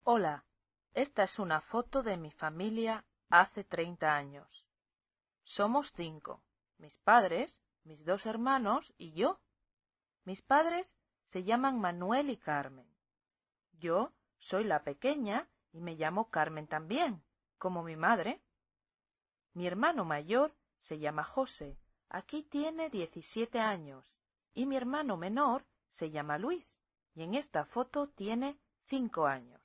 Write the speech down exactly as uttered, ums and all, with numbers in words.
Hola, esta es una foto de mi familia hace treinta años. Somos cinco, mis padres, mis dos hermanos y yo. Mis padres se llaman Manuel y Carmen. Yo soy la pequeña y me llamo Carmen también, como mi madre. Mi hermano mayor se llama José, aquí tiene diecisiete años, y mi hermano menor se llama Luis, y en esta foto tiene cinco años.